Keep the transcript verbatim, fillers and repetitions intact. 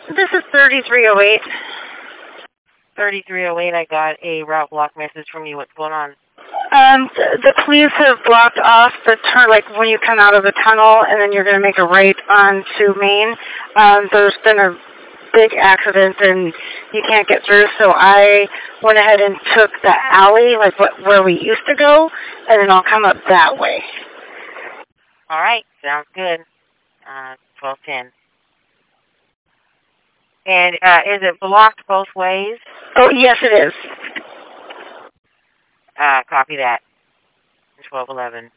This is thirty-three oh eight. thirty-three oh eight, I got a route block message from you. What's going on? Um, the police have blocked off the turn, like when you come out of the tunnel and then you're going to make a right onto Main. Um, there's been a big accident and you can't get through, so I went ahead and took the alley, like what, where we used to go, and then I'll come up that way. All right, sounds good. Uh, twelve ten. And uh, is it blocked both ways? Oh, yes, it is. Uh, copy that. twelve eleven.